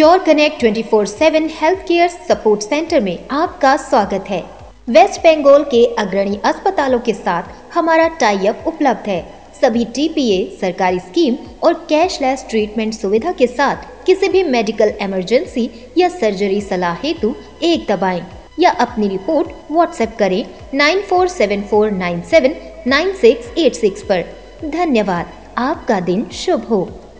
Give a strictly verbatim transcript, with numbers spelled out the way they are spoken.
Cure connect twenty four seven health care support centre में आपका स्वागत है। वेस्ट बंगाल के अग्रणी अस्पतालों के साथ हमारा टाई अप उपलब्ध है। सभी टी पी ए, सरकारी स्कीम और कैशलेस ट्रीटमेंट सुविधा के साथ किसी भी मेडिकल इमरजेंसी या सर्जरी सलाह हेतु एक दबाएं या अपनी रिपोर्ट व्हाट्सएप करें nine four seven four nine seven nine six eight six पर। धन्यवाद। आपका दिन शुभ हो।